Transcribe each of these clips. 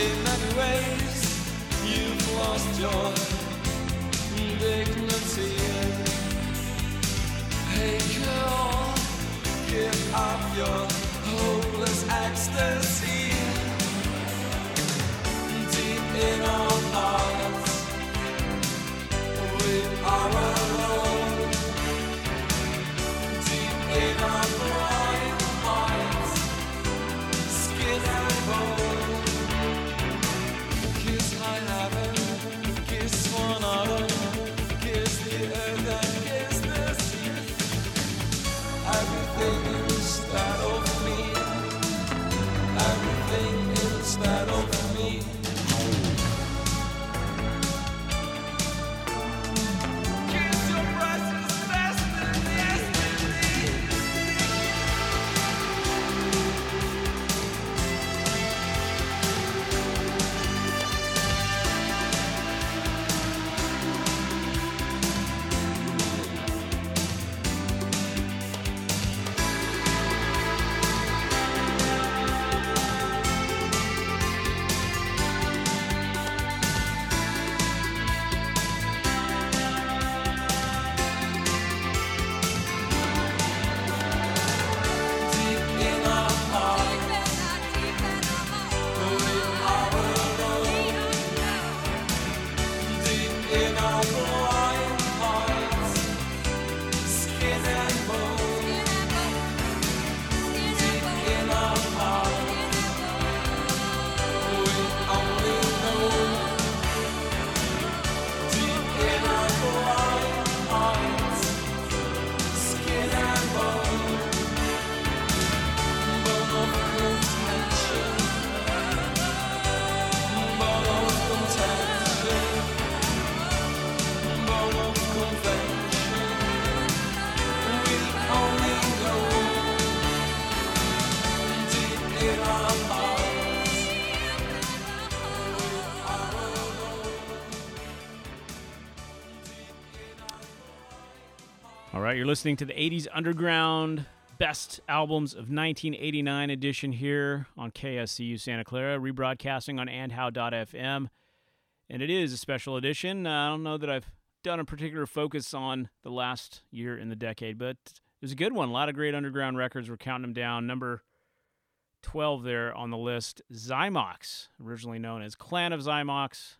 In many ways, you've lost your dignity. Hey girl, give up your hopeless ecstasy. Deep in our hearts, we are alone. Deep in our blind hearts, skin and bone. Kiss high heaven, kiss one another, kiss the earth and kiss the sea. Everything instead of me, everything instead of me. Kiss your precious destiny. All right, you're listening to the 80s Underground Best Albums of 1989 edition here on KSCU Santa Clara, rebroadcasting on andhow.fm. And it is a special edition. I don't know that I've done a particular focus on the last year in the decade, but it was a good one. A lot of great underground records. We're counting them down. Number 12 there on the list, Zymox, originally known as Clan of Zymox.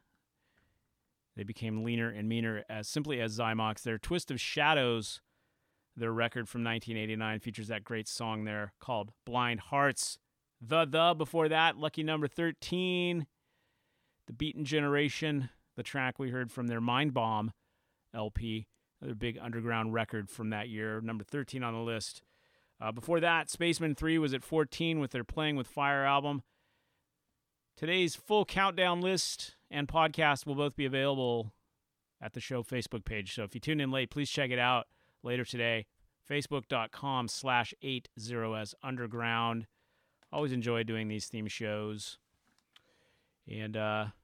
They became leaner and meaner as simply as Zymox. Their Twist of Shadows, their record from 1989, features that great song there called Blind Hearts. The before that, lucky number 13, The Beaten Generation, the track we heard from their Mind Bomb LP, another big underground record from that year, number 13 on the list. Before that, Spaceman 3 was at 14 with their Playing with Fire album. Today's full countdown list and podcast will both be available at the show Facebook page. So if you tuned in late, please check it out later today. Facebook.com/80s Underground. Always enjoy doing these theme shows. And,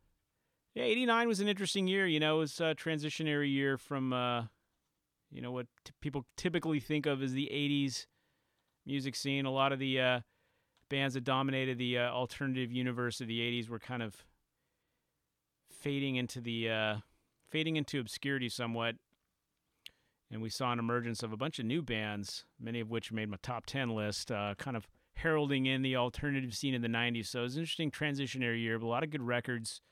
89 was an interesting year. You know, it was a transitionary year from, what people typically think of as the 80s music scene. A lot of the bands that dominated the alternative universe of the 80s were kind of fading into obscurity somewhat. And we saw an emergence of a bunch of new bands, many of which made my top 10 list, kind of heralding in the alternative scene in the 90s. So it was an interesting transitionary year, but a lot of good records.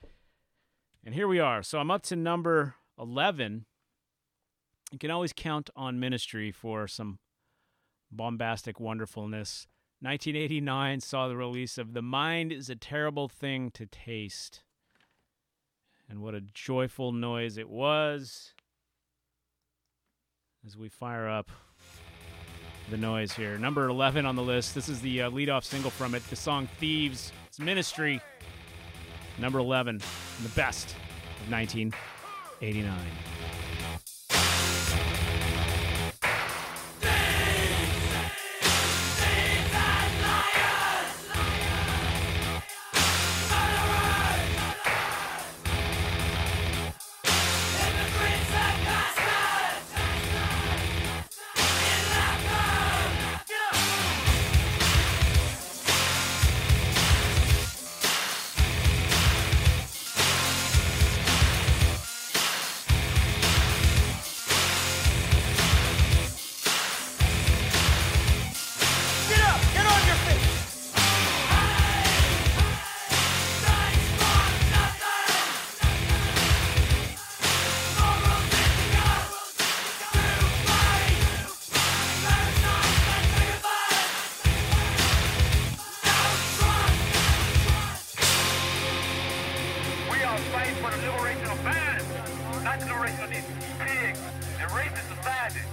And here we are. So I'm up to number 11. You can always count on Ministry for some bombastic wonderfulness. 1989 saw the release of The Mind is a Terrible Thing to Taste. And what a joyful noise it was. As we fire up the noise here. Number 11 on the list. This is the leadoff single from it. The song Thieves. It's Ministry. Number 11. The best of 1989. are fighting for the liberation of man, not the liberation of these pigs and racist societies.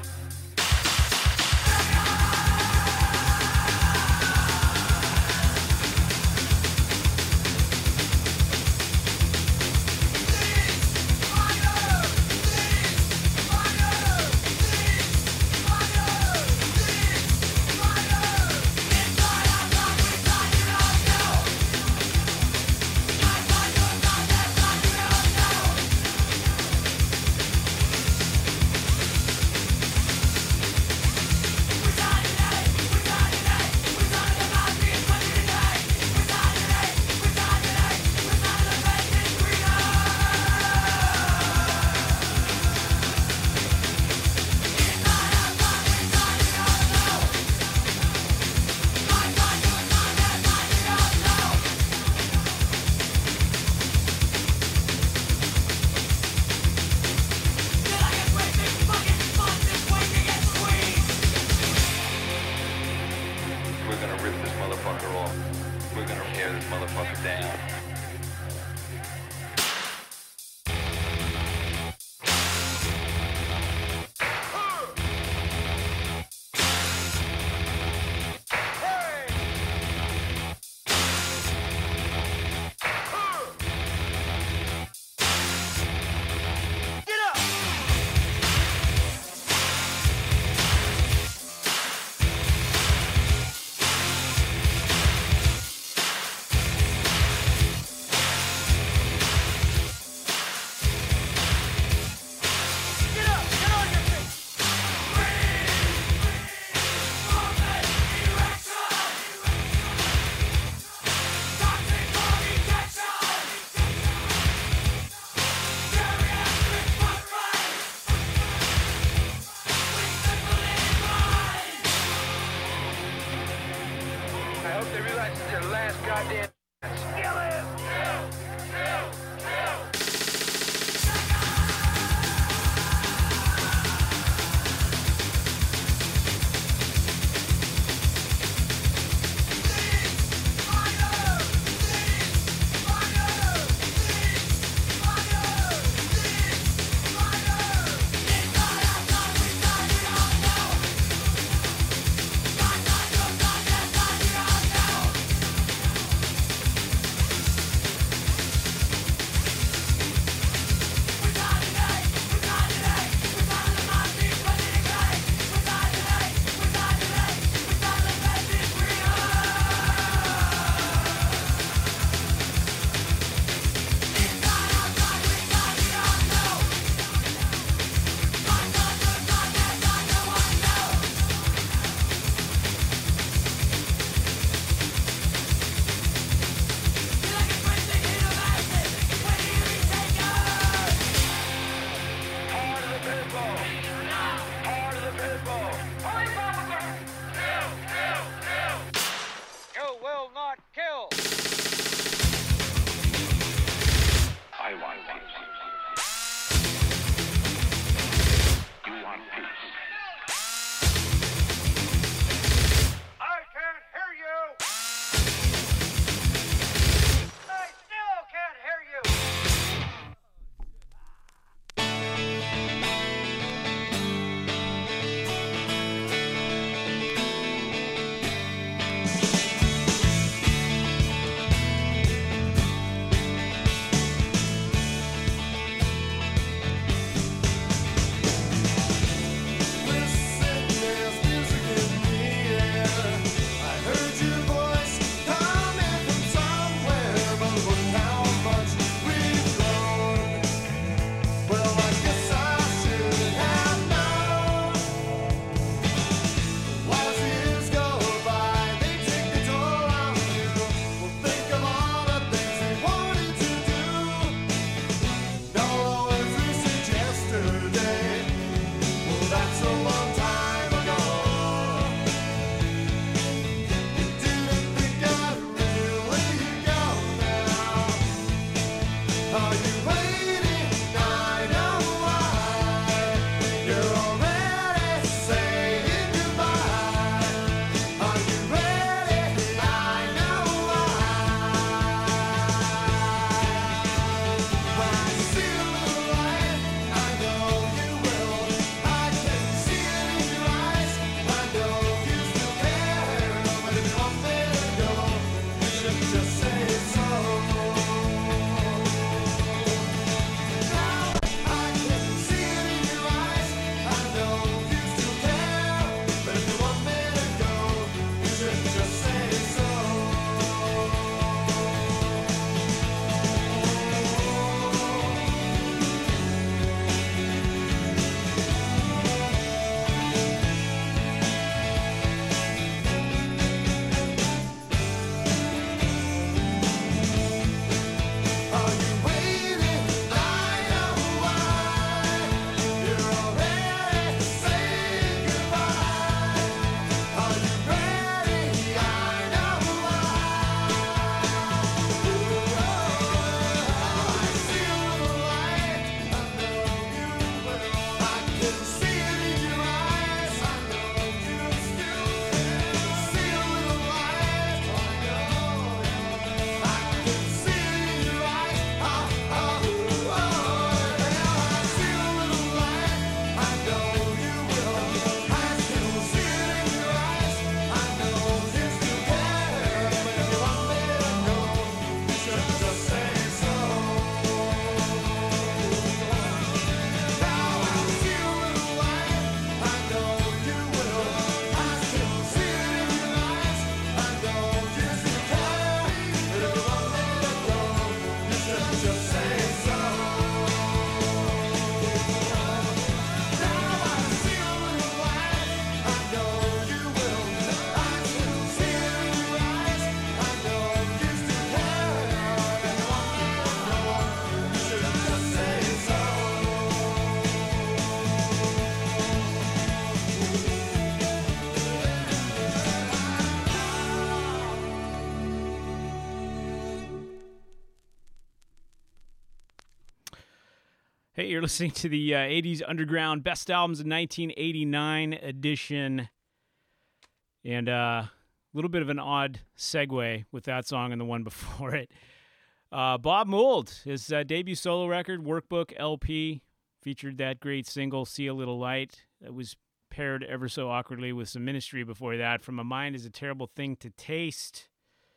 Hey, you're listening to the 80s Underground Best Albums of 1989 edition. And a little bit of an odd segue with that song and the one before it. Bob Mould, his debut solo record, Workbook LP, featured that great single, See a Little Light. It was paired ever so awkwardly with some Ministry before that, From a Mind is a Terrible Thing to Taste.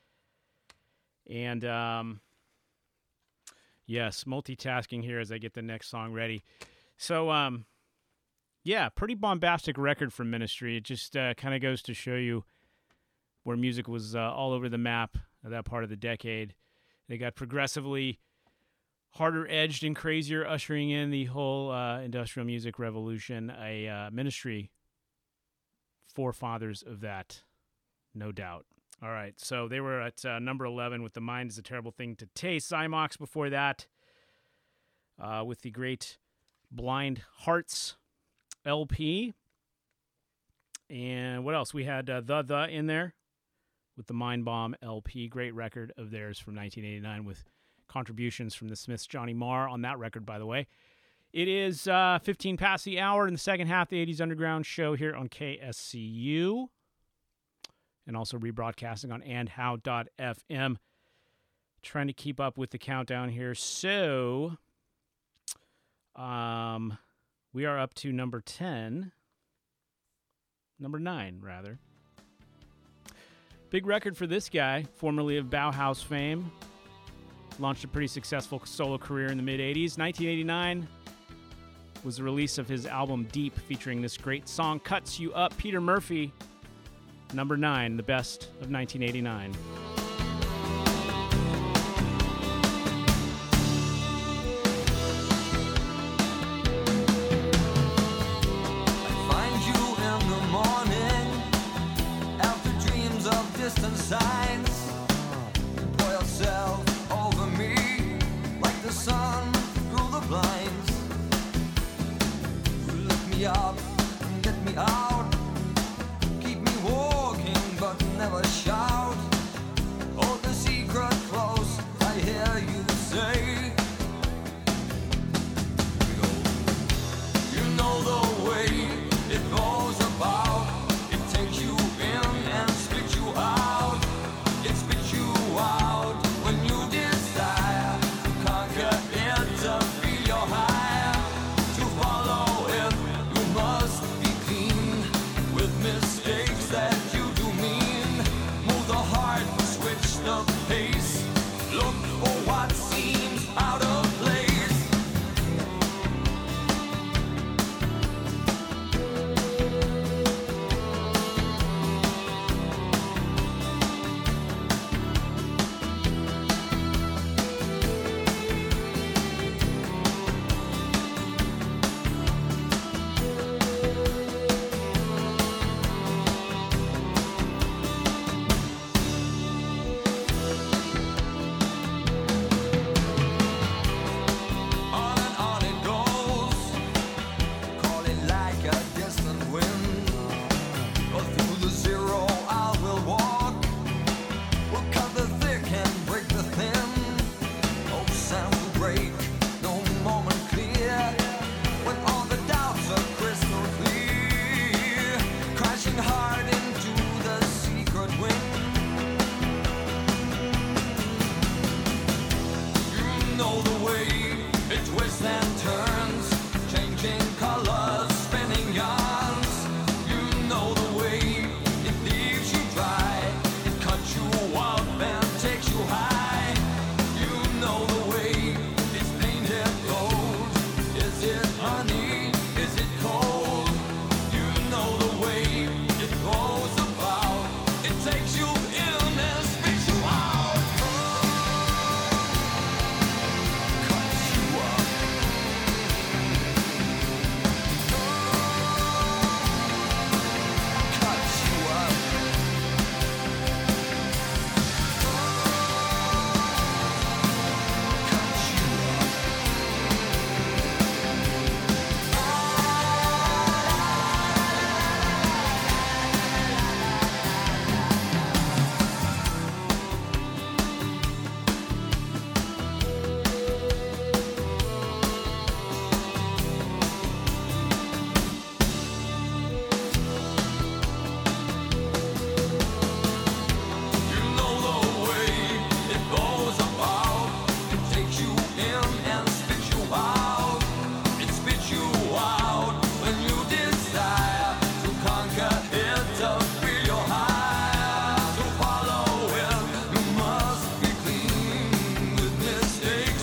And, yes, multitasking here as I get the next song ready. So, yeah, pretty bombastic record from Ministry. It just kind of goes to show you where music was all over the map of that part of the decade. They got progressively harder edged and crazier, ushering in the whole industrial music revolution. A Ministry forefathers of that, no doubt. All right, so they were at number 11 with The Mind is a Terrible Thing to Taste. Zymox before that with the great Blind Hearts LP. And what else? We had The in there with the Mind Bomb LP. Great record of theirs from 1989 with contributions from the Smiths' Johnny Marr on that record, by the way. It is 15 past the hour in the second half of the 80s Underground show here on KSCU. And also rebroadcasting on andhow.fm. Trying to keep up with the countdown here. So, we are up to number 10. Number 9, rather. Big record for this guy, formerly of Bauhaus fame. Launched a pretty successful solo career in the mid-'80s. 1989 was the release of his album Deep, featuring this great song, Cuts You Up. Peter Murphy, number 9, the best of 1989. Distant signs, you pour yourself over me like the sun through the blinds. You lift me up and get me out, keep me walking but never shout. Hold the secret close, I hear you say. You know the way it goes about. It takes you in and spits you out. It spits you out when you desire to conquer it, to feel your high. To follow it, you must be clean with mistakes that you do mean. Move the heart, switch the pace. Look for what seems out of place.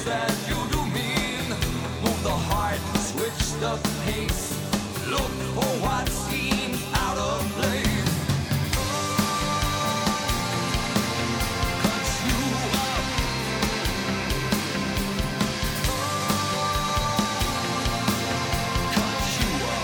that you do mean. Move the heart, switch the pace. Look for what seems out of place. Cuts you up. Cuts you up.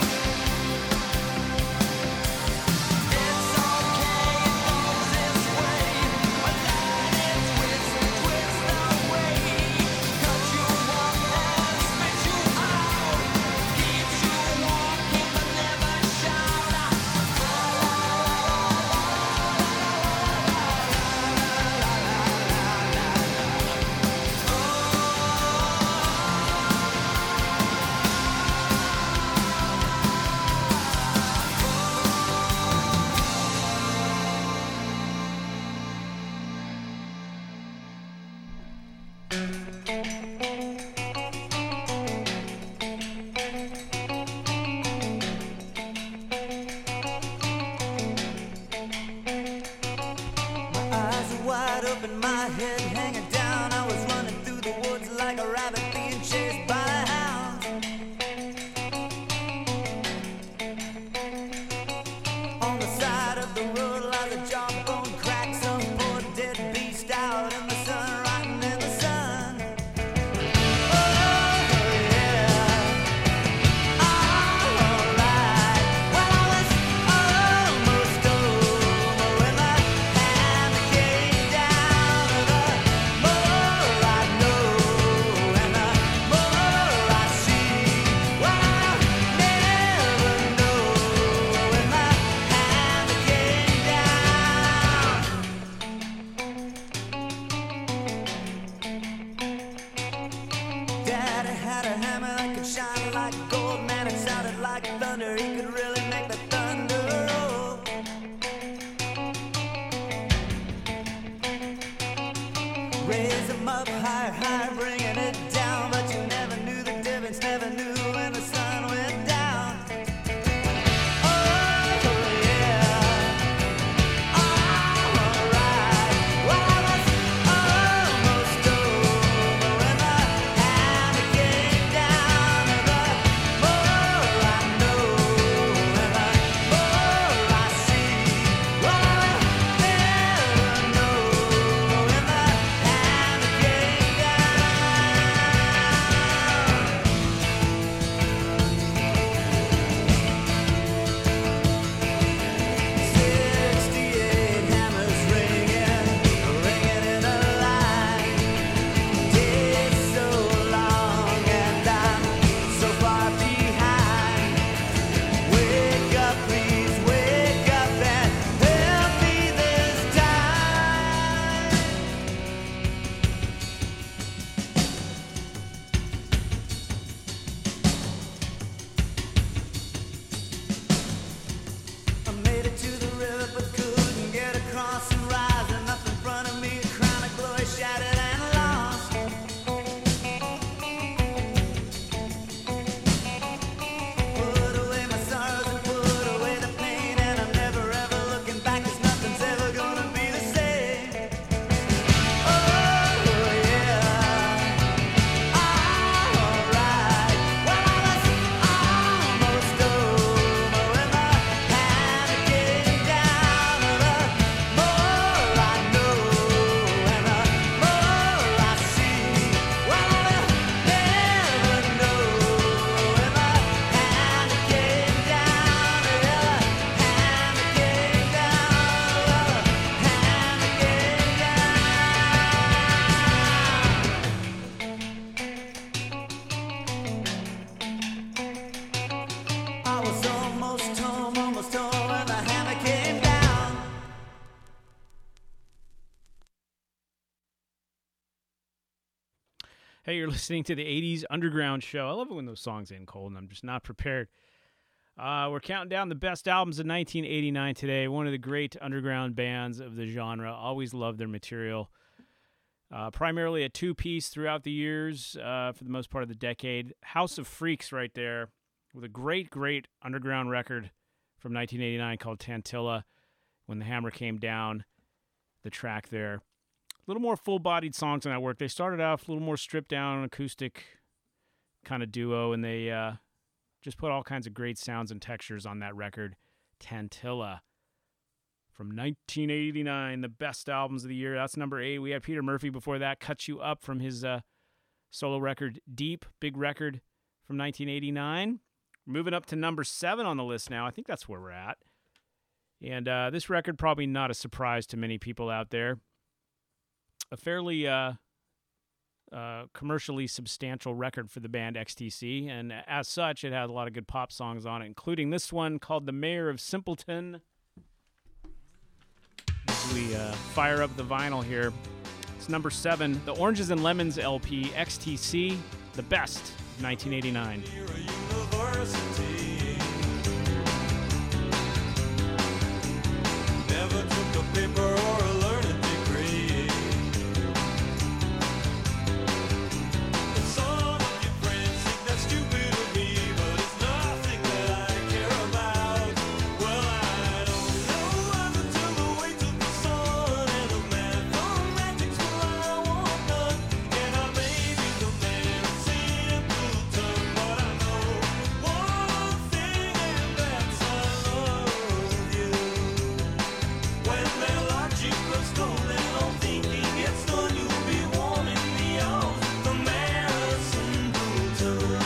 It's okay, it goes this way. But let it twist away. Cuts you up and spits you out. Keeps you walking but never shout. My eyes are wide open, my head hanging down. I was running through the woods like a rabbit being chased by a hound. On the side of the road lies a jawbone crack. Some poor dead beast out in the sun, rotting in the sun. Oh yeah, alright. Well, I was almost over when the hammer came down. The more I know and the more I see. Well, I'll never know when the hammer came down. Daddy had a hammer that could shine like gold. Man, it sounded like thunder. He could really make the thunder roll. Raise him up higher, higher, bringing it down. But you never knew the difference, never knew when the sun went down. Oh, yeah. Alright. Well, I was almost over when the hammer came down. And the more I know and the more I see. Well, I'll never know when the hammer came down. 68 hammers ringing, ringing in a line. Days so long and I'm so far behind. Wake up, please, wake up and help me this time. I made it to the river but couldn't get across and rising up in front of me. A crown of glory shattered and lost. Put away my sorrows and put away the pain. And I'm never ever looking back, 'cause nothing's ever gonna be the same. Oh yeah, alright. Well, I was almost over when the hammer came down. The more I know and the more I see. Well, I will never know when the hammer came down. Yeah, the hammer came down. Well, the hammer came down. I was almost home when the hammer came down. Hey, you're listening to the 80s Underground Show. I love it when those songs end cold and I'm just not prepared. We're counting down the best albums of 1989 today. One of the great underground bands of the genre. Always loved their material. Primarily a two-piece throughout the years, for the most part of the decade. House of Freaks right there with a great, great underground record from 1989 called Tantilla. When the Hammer Came Down, the track there. little more full-bodied songs on that work. They started off a little more stripped-down, acoustic kind of duo, and they just put all kinds of great sounds and textures on that record, Tantilla. From 1989, the best albums of the year. That's number 8. We had Peter Murphy before that, Cut You Up from his solo record, Deep, big record from 1989. Moving up to number 7 on the list now. I think that's where we're at. And this record, probably not a surprise to many people out there. A fairly commercially substantial record for the band XTC, and as such, it had a lot of good pop songs on it, including this one called The Mayor of Simpleton. We fire up the vinyl here. It's number 7, the Oranges and Lemons LP, XTC, the best of 1989. Never took a paper or a learning degree. Some of your friends think that's stupid of me, but it's nothing that I care about. Well, I don't know how to tell the way to the sun, and the mathematics, well, I want none. And I may be the man of Simpleton, but I know one thing, and that's I love you. When their logic was cold and all thinking gets done, you'll be warm in the arms of the man of Simpleton.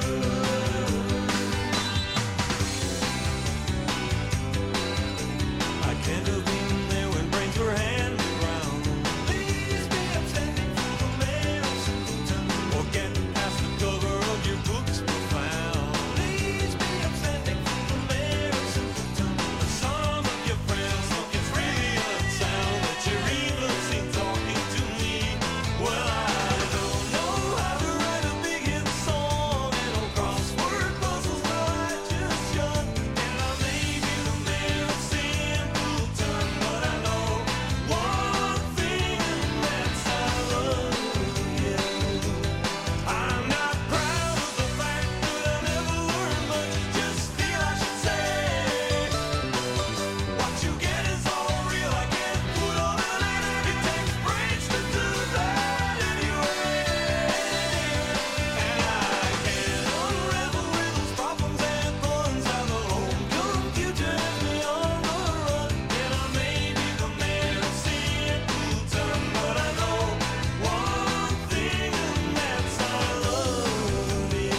I can't have been there when brains were handed round. Please be upstanding for the man of Simpleton, or get past the cover of your books profound. Please be upstanding for the man of Simpleton. Some of your friends think it's really unsound that you're even seen talking to me. Well, I don't know how to write a big hit song and no crossword puzzles that I just shut. And I may be the man of Simpleton, but I know one thing, and that's I love you. I'm not proud of the fact that I never learned much, just feel I should say what you get is all real. I can't put on an act. It takes brains to do that anyway. And I can't unravel riddles, problems, and puns. How the home computer has me on the run. And I may be the man of Simpleton, but I know one thing, and that's I love you.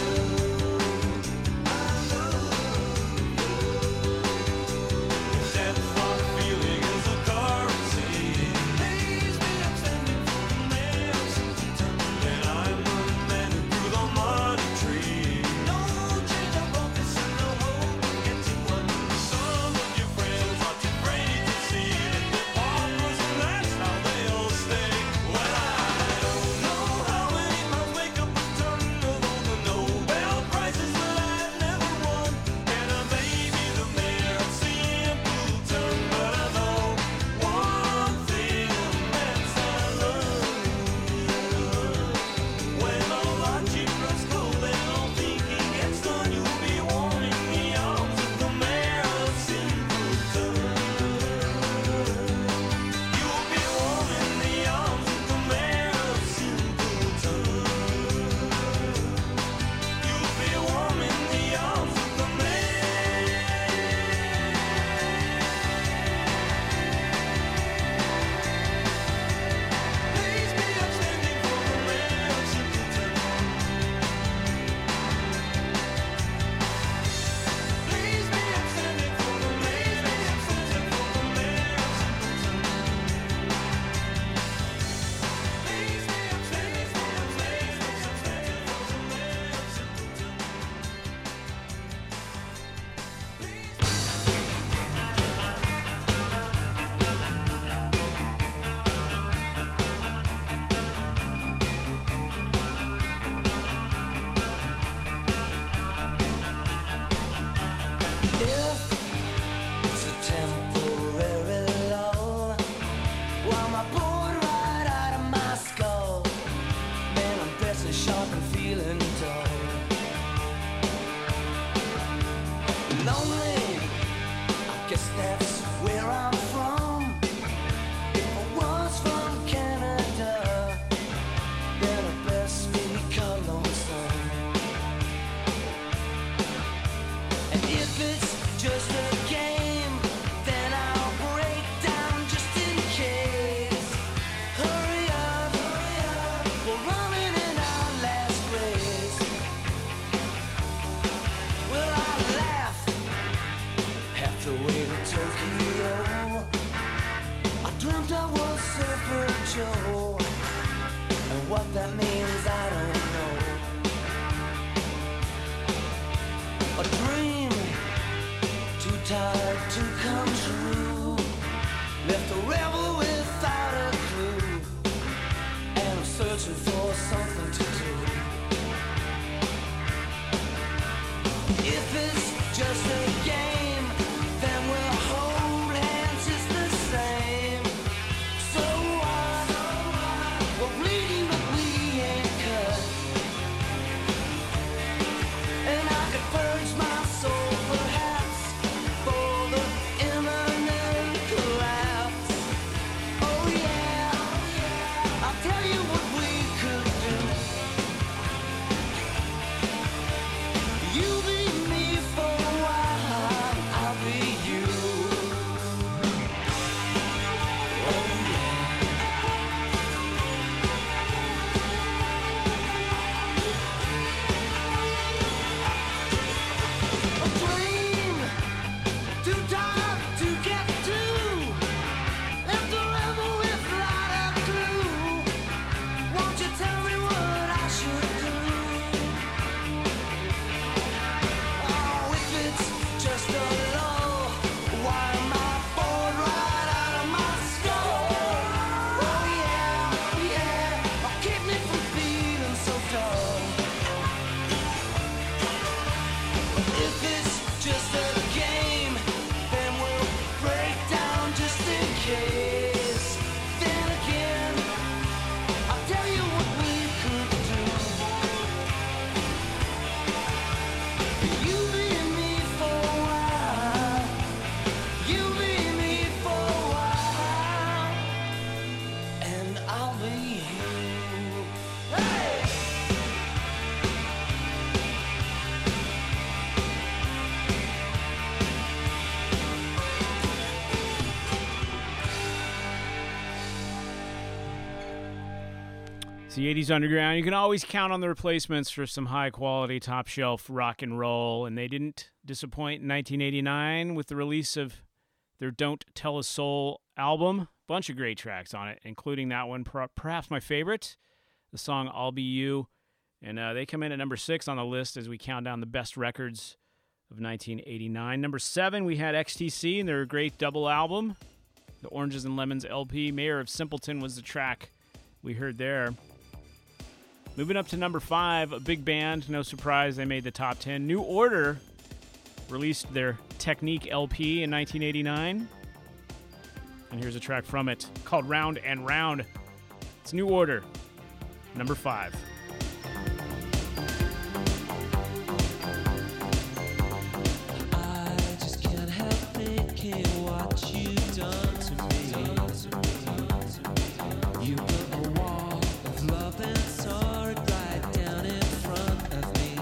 I love you. If that thought feeling is a currency, please be upstanding for the man of Simpleton. And I'm the man who grew the money tree. No change of office and no hope of getting one. Some of your friends are too brainy to see that they're paupers, and that's how they all stay. Well, I don't know how many pounds make up a ton of all the Nobel Prizes that I've never won. And I may be the mayor of Simpleton, but I know one thing, and that's I love you. When all logic runs cold and all thinking gets done, you'll be warm in the arms of the mayor of Simpleton. You'll be warm in the arms of the mayor of Simpleton. You'll be warm in the arms of the mayor. Please be upstanding for the mayor of Simpleton. Please be upstanding for the mayor of Simpleton. Please be upstanding for the mayor of If it's a temporary lull, while my bored right out of my skull, man, I'm pressing sharp and feeling dull. Lonely, I guess that's where I'm from. If I was from Canada, Left a rebel without a clue, and I'm searching for something to do. If it's just a game, then we'll hold hands just the same. So what? We're bleeding but we ain't cut, and I could purge my soul perhaps for the imminent collapse. Oh yeah, I'll tell you what we could do. You be me for a while, I'll be you. Oh yeah. A dream too dark to get to. Left a rebel without a clue. Won't you tell me what I should do? Oh, if it's just a lull, why am I bored right out of my skull? Oh yeah, yeah, keep me from feeling so dull. If it's just a game, then we'll break down just in case. Then again, I'll tell you what we could do. You be me for a while. You be me for a while, and I'll be you. Hey! It's the 80s Underground. You can always count on the Replacements for some high-quality, top-shelf rock and roll, and they didn't disappoint in 1989 with the release of their Don't Tell a Soul album. Bunch of great tracks on it, including that one, perhaps my favorite, the song I'll Be You. And they come in at number 6 on the list as we count down the best records of 1989. Number 7, we had XTC and their great double album, the Oranges and Lemons LP. Mayor of Simpleton was the track we heard there. Moving up to number 5, a big band, no surprise, they made the top 10. New Order released their Technique LP in 1989. And here's a track from it called Round and Round. It's New Order, number 5. I just can't help thinking what you've done to me. You built a wall of love and saw it right down in front of me.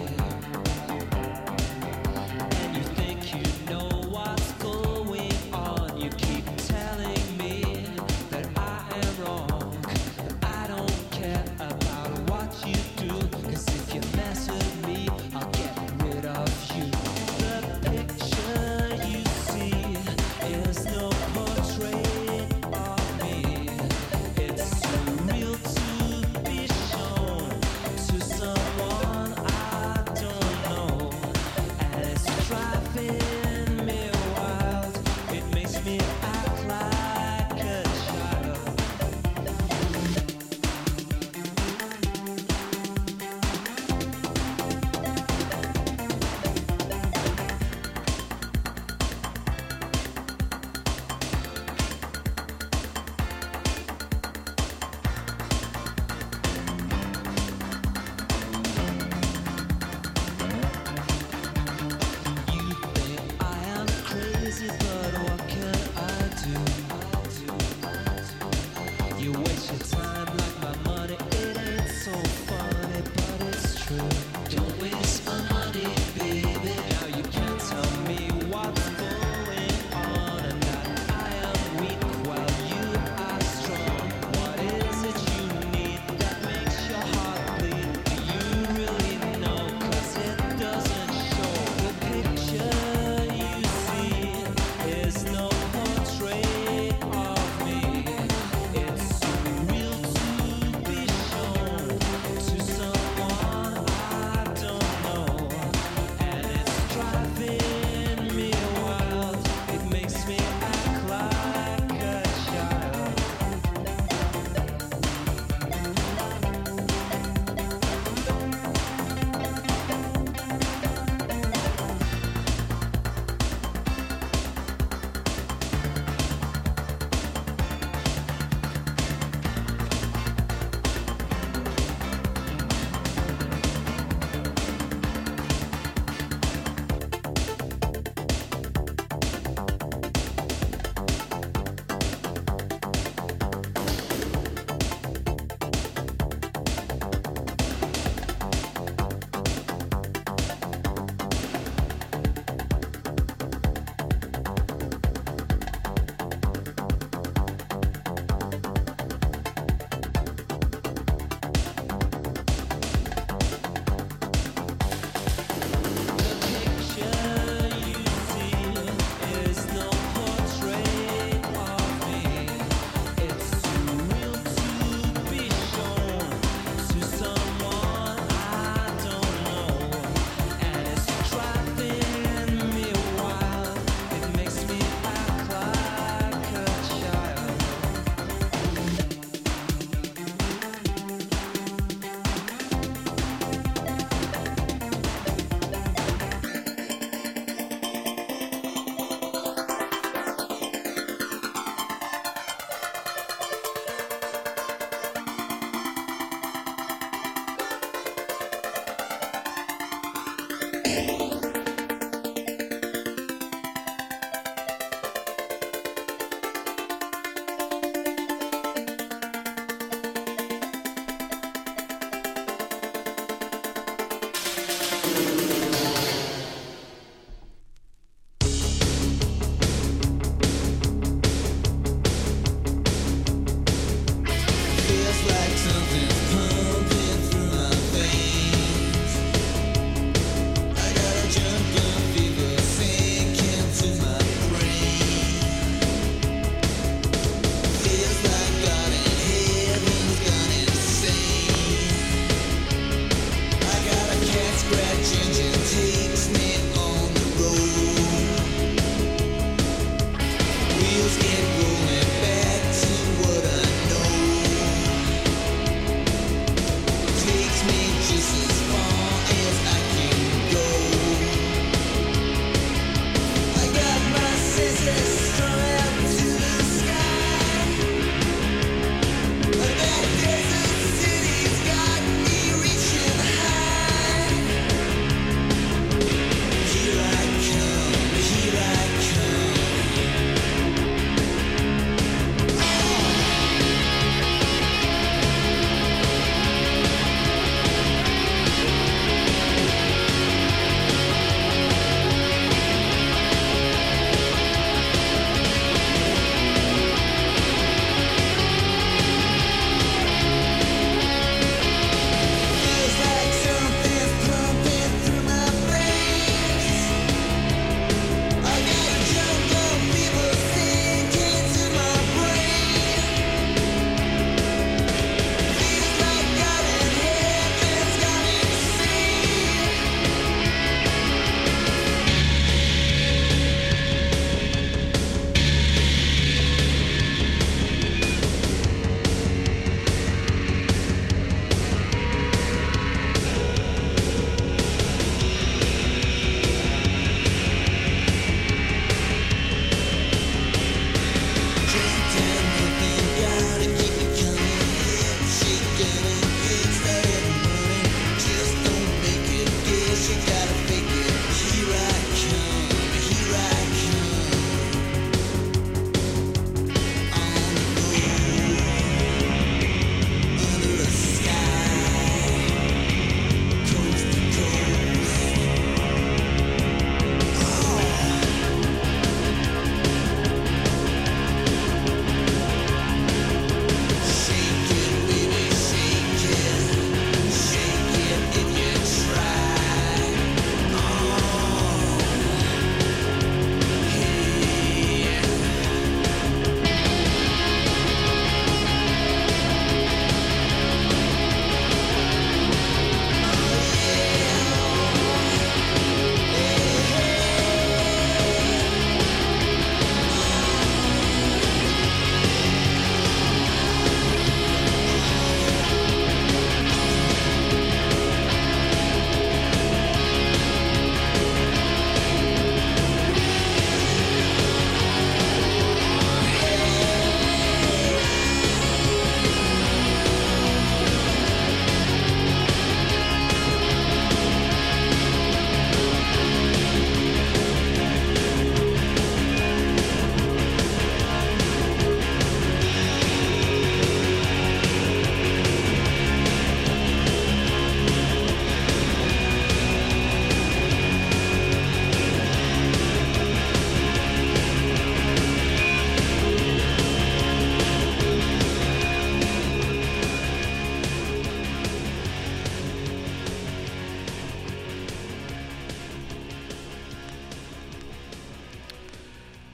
And you think you know what's going on. You keep telling me that I am wrong. But I don't care about what you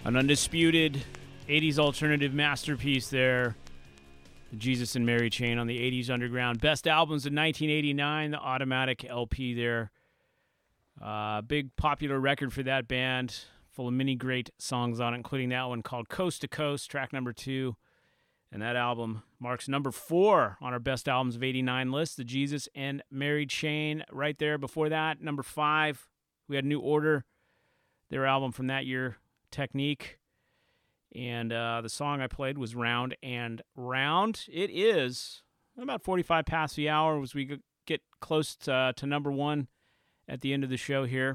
An undisputed 80s alternative masterpiece there. The Jesus and Mary Chain on the 80s Underground. Best albums of 1989, the Automatic LP there. Big popular record for that band, full of many great songs on it, including that one called Coast to Coast, track number 2. And that album marks number 4 on our Best Albums of 89 list, the Jesus and Mary Chain right there. Before that, number 5, we had New Order, their album from that year, Technique. And the song I played was Round and Round. It is about 45 past the hour as we get close to number 1 at the end of the show here.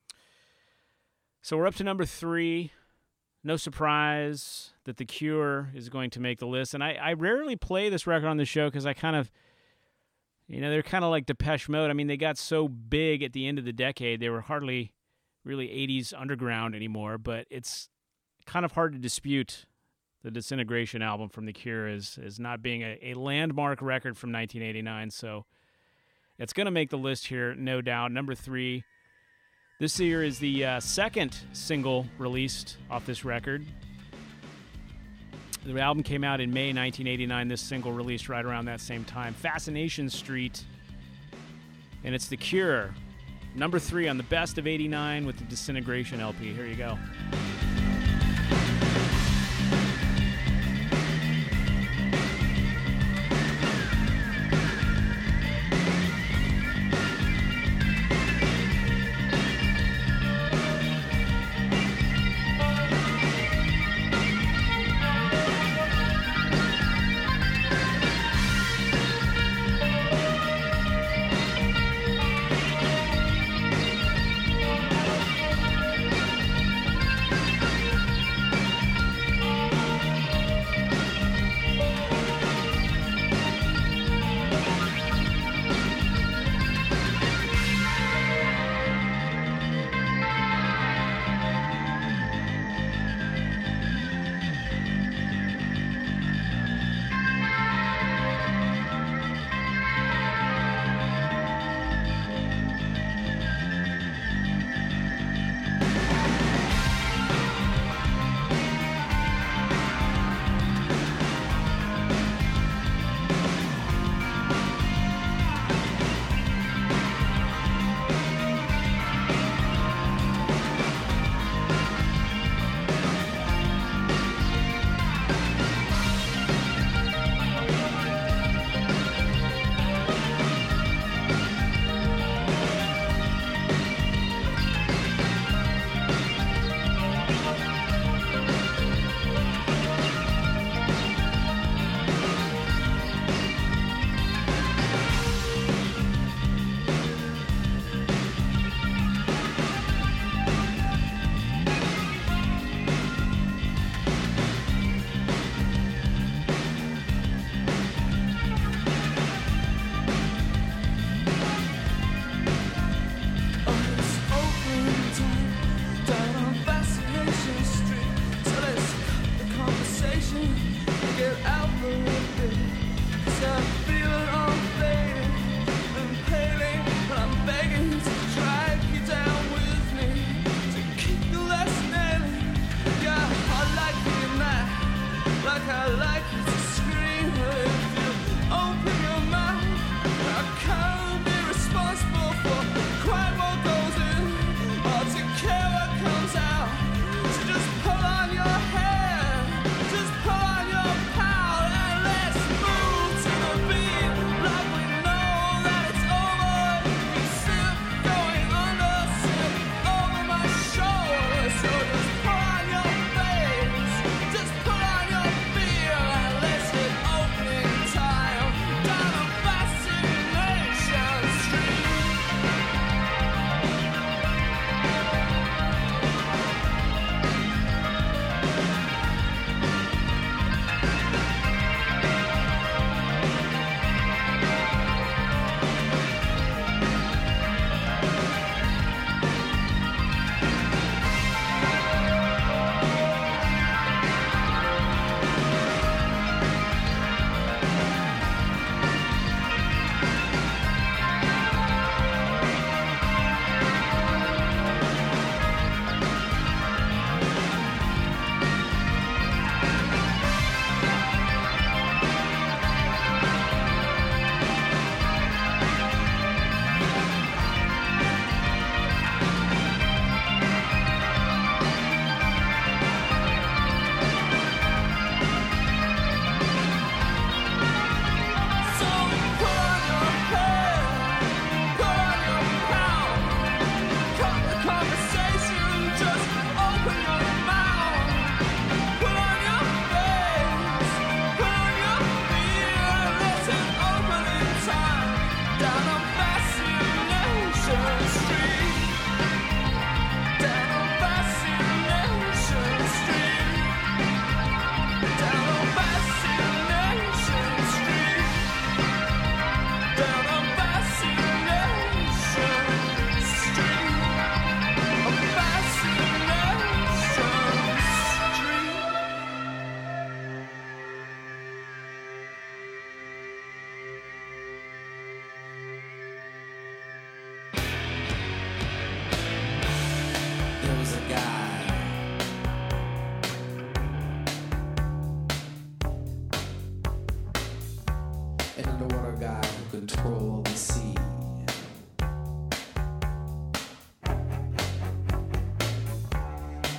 So we're up to number 3. No surprise that The Cure is going to make the list. And I rarely play this record on the show because I kind of, they're kind of like Depeche Mode. I mean, they got so big at the end of the decade, they were hardly really 80s underground anymore. But it's kind of hard to dispute the Disintegration album from The Cure as not being a landmark record from 1989. So it's going to make the list here, no doubt. Number 3. This year is the second single released off this record. The album came out in May 1989. This single released right around that same time. Fascination Street. And it's The Cure. Number 3 on the Best of 89 with the Disintegration LP. Here you go.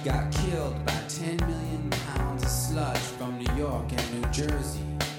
got killed by 10 million pounds of sludge from New York and New Jersey.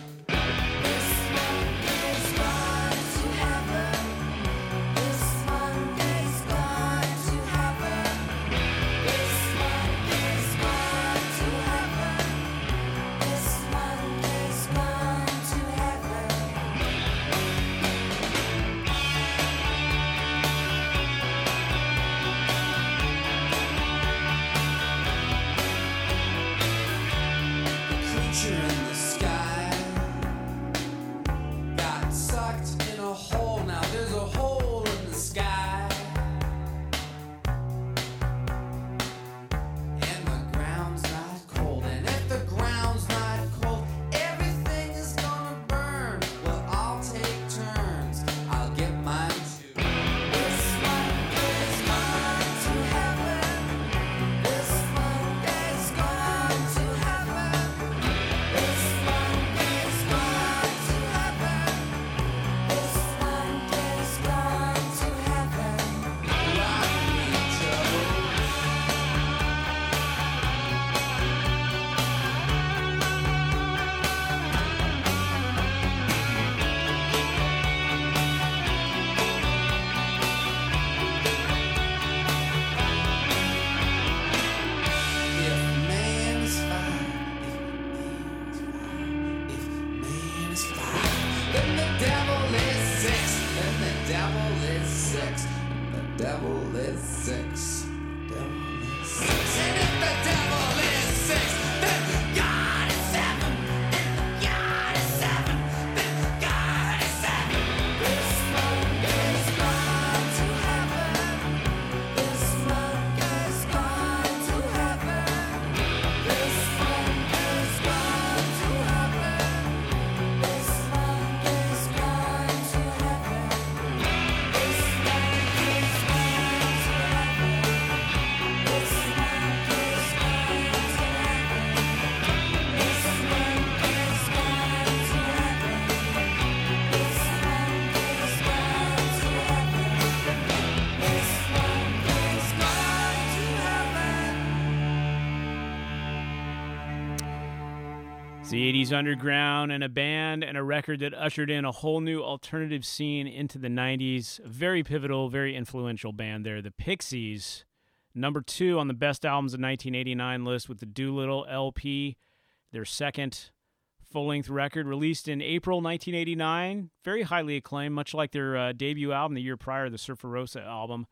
The 80s underground and a band and a record that ushered in a whole new alternative scene into the 90s. A very pivotal, very influential band there. The Pixies, number 2 on the best albums of 1989 list with the Doolittle LP, their second full-length record released in April 1989. Very highly acclaimed, much like their debut album the year prior, the Surfer Rosa album.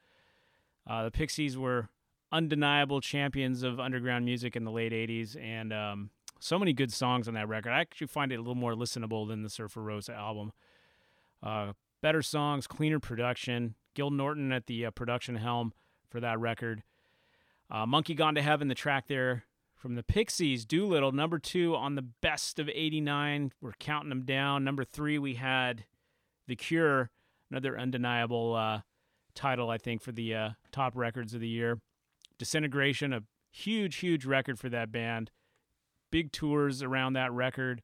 The Pixies were undeniable champions of underground music in the late 80s, and so many good songs on that record. I actually find it a little more listenable than the Surfer Rosa album. Better songs, cleaner production. Gil Norton at the production helm for that record. Monkey Gone to Heaven, the track there from the Pixies. Doolittle, number 2 on the best of 89. We're counting them down. Number 3, we had The Cure, another undeniable title, I think, for the top records of the year. Disintegration, a huge, huge record for that band. Big tours around that record.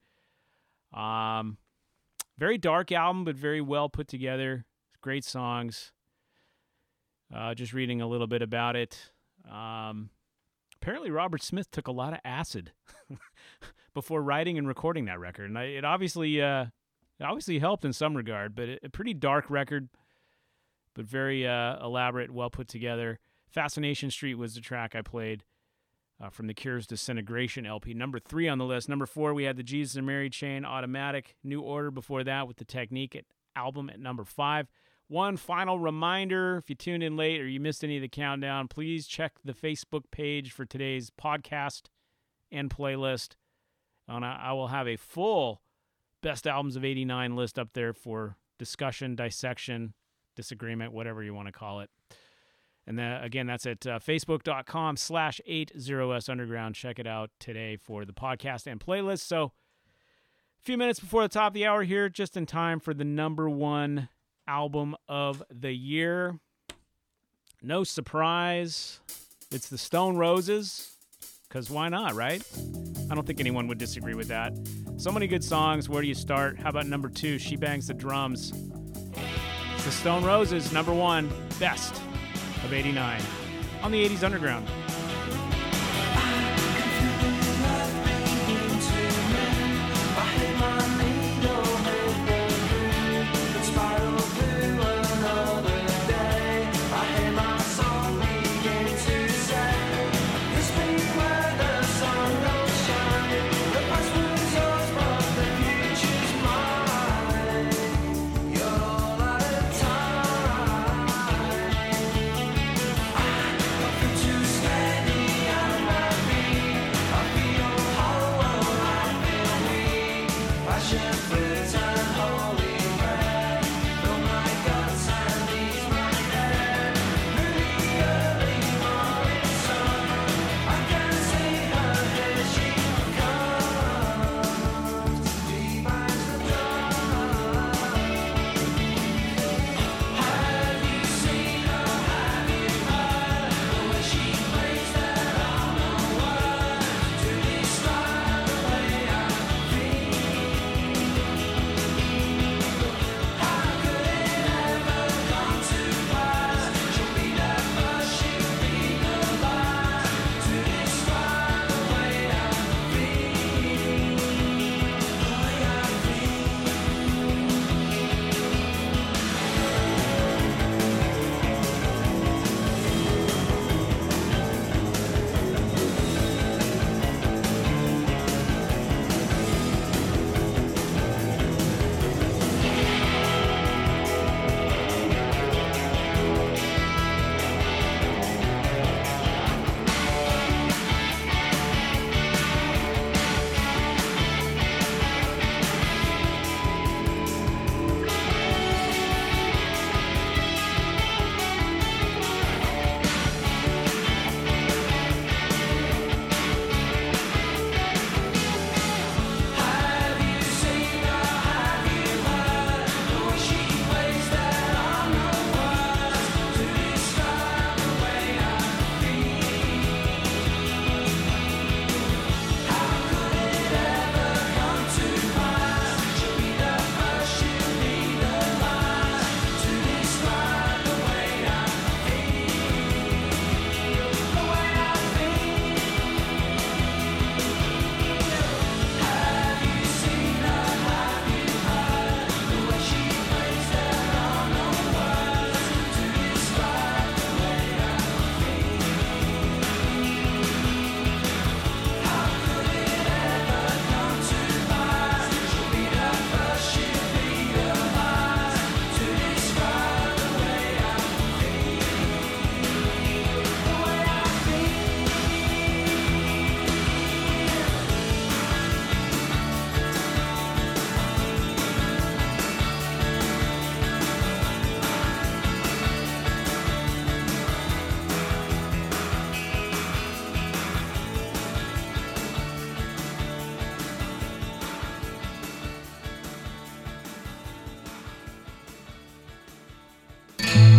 Very dark album, but very well put together. Great songs. Just reading a little bit about it. Apparently Robert Smith took a lot of acid before writing and recording that record. And it obviously helped in some regard, but a pretty dark record, but very elaborate, well put together. Fascination Street was the track I played. From The Cure's Disintegration LP. Number 3 on the list. Number 4, we had the Jesus and Mary Chain Automatic. New Order before that with the Technique album at number 5. One final reminder, if you tuned in late or you missed any of the countdown, please check the Facebook page for today's podcast and playlist. And I will have a full Best Albums of 89 list up there for discussion, dissection, disagreement, whatever you want to call it. And again, that's at facebook.com/80S Underground. Check it out today for the podcast and playlist. So a few minutes before the top of the hour here, just in time for the number 1 album of the year. No surprise, it's the Stone Roses, because why not, right? I don't think anyone would disagree with that. So many good songs. Where do you start? How about number 2, She Bangs the Drums? It's the Stone Roses, number 1, best of 89 on the 80s Underground.